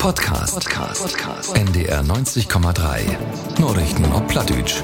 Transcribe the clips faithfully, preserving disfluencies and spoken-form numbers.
Podcast. Podcast. Podcast. N D R neunzig Komma drei. Nachrichten auf Plattdeutsch.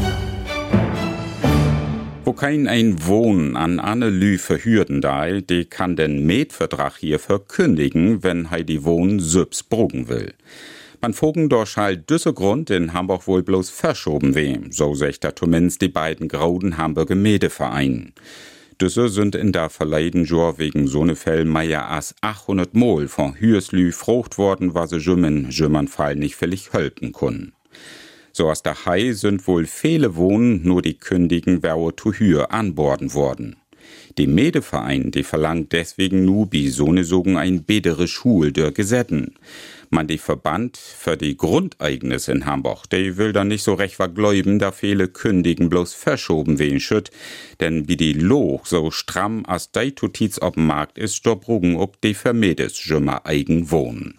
Wo kein ein Wohn an Anne Lü verhürden dai, die kann den Mietvertrag hier verkündigen, wenn hei die Wohn sübs brugen will. Man fogen durch halt düsse Grund in Hamburg wohl bloß verschoben weh, so secht da zumindest die beiden grauden Hamburger Mädevereinen. Düsse sind in der verleiden Jor wegen so ne Fell meier as achthundert Mol von Hürslü frucht worden, was se jümmen, jümmern Fall nicht völlig hölpen können. So aus der Hai sind wohl viele Wohnen nur die kündigen Werwe zu Hür anborden worden. Die Mädeverein, die verlangt deswegen nu bi so ne sogen ein bedere Schul der Gesetten. Man die Verband für die Grundeignis in Hamburg, der will dann nicht so recht vergläuben, da viele Kündigen bloß verschoben wen schütt, denn wie die Loch so stramm as dei Tutiz ob'm Markt ist, da brugen ob die Vermedes schimmer eigen wohnen.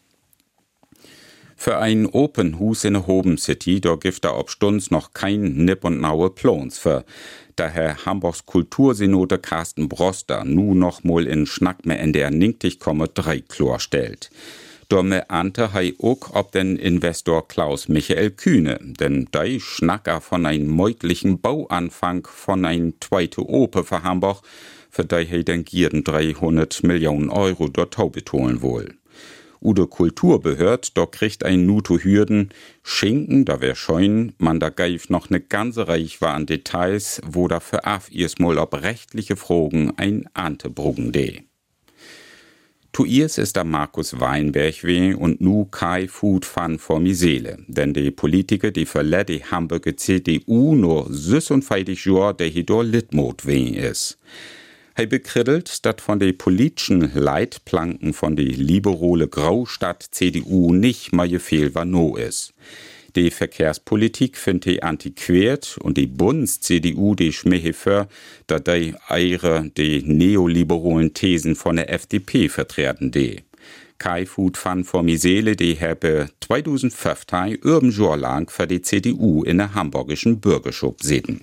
Für ein Open Hus in Hoben City, da gibt da ob Stunds noch kein Nipp und naue Plons für. Daher Hamburgs Kultursynode Carsten Broster nu noch mal in Schnack mehr in der Ninktig komme drei Chlor stellt. Domme ante hei ook ob den Investor Klaus Michael Kühne, denn dei Schnacker von ein meutlichen Bauanfang von ein zweite Ope für Hamburg, für dei hei den gieren dreihundert Millionen Euro dort betonen wohl. Ude Kulturbehörd, da kriegt ein Nuto Hürden, Schinken, da wär scheun, man da geif noch ne ganze Reich war an Details, wo da für af erstmal ob rechtliche Fragen ein Ante brugen de. Tu irs ist da Markus Weinberg weh und nu Kai Food fan vor mi Seele, denn die Politiker, die verlä die Hamburger C D U nur süß und feidig Jor, der hidor Litmod weh is. Hei bekriddelt, dat von de politischen Leitplanken von de liberale Graustadt C D U nicht mal gefehl war no is. Die Verkehrspolitik find die antiquiert und die Bunds-C D U die schmehe für, da die eire die neoliberalen Thesen von der F D P vertreten de. Kai Food fan vor mi Seele, die habe zweitausendfünfzehn urben Jahr lang für die C D U in der hamburgischen Bürgerschub sitten.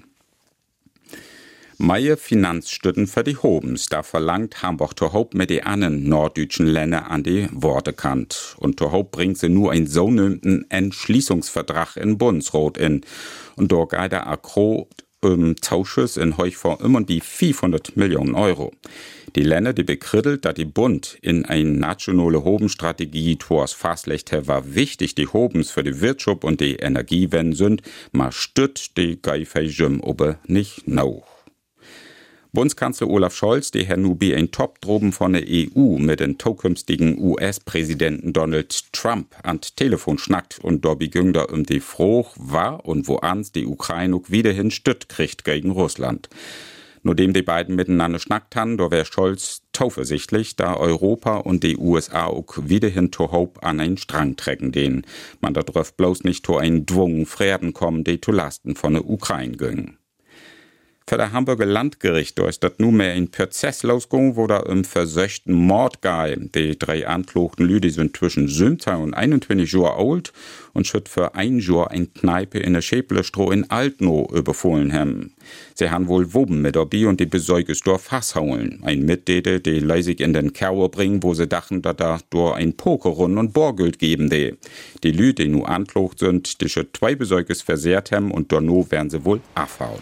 Meie Finanzstütten für die Hobens, da verlangt Hamburg to Hope mit die anderen norddeutschen Länder an die Worte kant. Und to Hope bringt sie nur ein so nömten Entschließungsvertrag in Bundesrat in. Und da geht der Akro um Tausches in heuch vor immer die vierhundert Millionen Euro. Die Länder, die bekriddelt, da die Bund in eine nationale Hobenstrategie tours fastlecht war wichtig, die Hobens für die Wirtschaft und die Energiewende sind, ma stützt die Geifeijüm ober nicht noch. Bundeskanzler Olaf Scholz, die Herr Nubi ein Top-Droben von der E U mit den zukünftigen U S-Präsidenten Donald Trump an Telefon schnackt und Dobby Güngder um die Froh war und wo ans die Ukraine wieder hin Stütt kriegt gegen Russland. Nur dem die beiden miteinander schnackt han, da wär Scholz tauversichtlich, da Europa und die U S A auch wieder hin to Hope an einen Strang trecken den. Man da dröf bloß nicht to einen Dwungen Freden kommen, die zu Lasten von der Ukraine gingen. Für der Hamburger Landgericht ist das nunmehr ein Prozess losgegangen, wo da im versöchten Mord gei. Die drei anklagten Lüdi sind zwischen siebzehn und einundzwanzig Jahre alt und schütt für ein Jahr ein Kneipe in der Schäblestroh in Altnow überfohlen haben. Sie haben wohl Woben mit dabei und die Besäuges durch Fass hauen. Ein Mitdede, die leisig in den Kerwer bringen, wo sie dachten, dass da durch ein Pokerrunde und Borgeld geben de. Die Lüdi, die nu anklagt sind, die schütt zwei Besäuges versehrt haben und dorno werden sie wohl abhaut.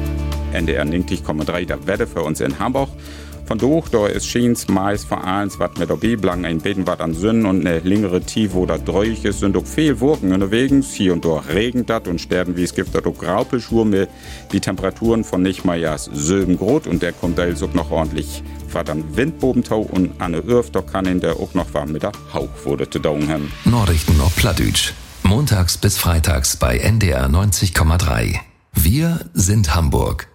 N D R neunzig Komma drei, der Wette für uns in Hamburg. Von doch, da ist Schiens, Mais, Vereins, wat mit dabei, blank ein Beten, wat an Sünden und ne längere Tief, wo da dreuig ist, sind auch viel Wurken unterwegs. Hier und dort regnet dat und sterben, wie es gibt, da doch Graupelschwur mit die Temperaturen von nicht mal jas Söben Grot und der kommt da auch noch ordentlich, wat an Windbobentau und an der Irf, da kann ihn der auch noch warm mit der Hauch wurde zu dauern haben. Nachrichten auf Plattdeutsch. Montags bis freitags bei N D R neunzig Komma drei. Wir sind Hamburg.